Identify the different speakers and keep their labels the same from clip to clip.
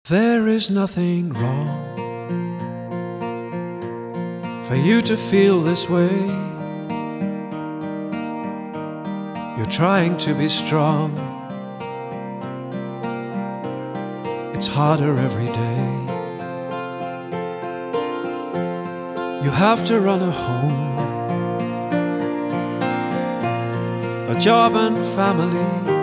Speaker 1: There is nothing wrong for you to feel this way. You're trying to be strong. It's harder every day. You have to run a home, a job and family.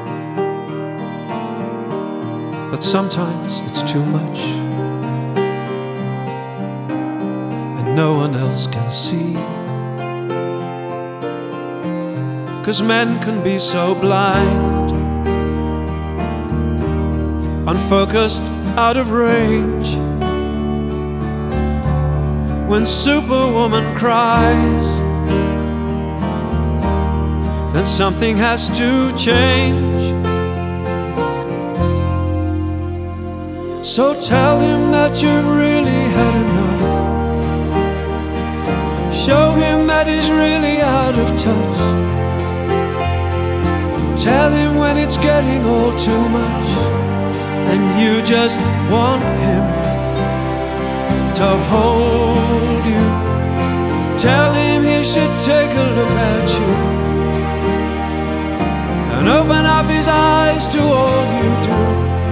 Speaker 1: But sometimes it's too much, and no one else can see. 'Cause men can be so blind, unfocused, out of range. When Superwoman cries, then something has to change. So tell him that you've really had enough. Show him that he's really out of touch. Tell him when it's getting all too much, and you just want him to hold you. Tell him he should take a look at you and open up his eyes to all you do.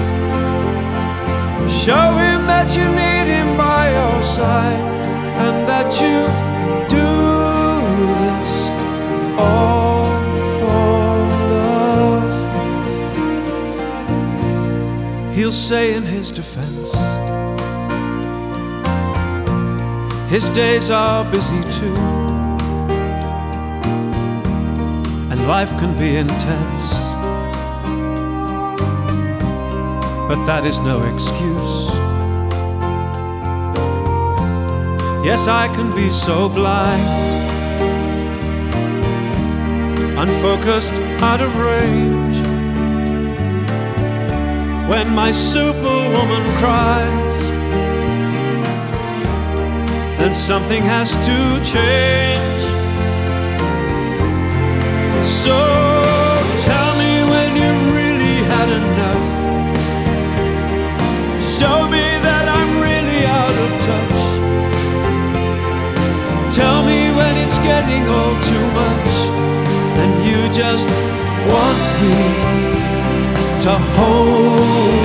Speaker 1: Show him that you need him by your side, and that you do this all for love. He'll say in his defense, his days are busy too, and life can be intense. But that is no excuse. Yes, I can be so blind, unfocused, out of range. When my Superwoman cries, then something has to change. So tell me when you really had enough. Show me that I'm really out of touch. Tell me when it's getting all too much, and you just want me to hold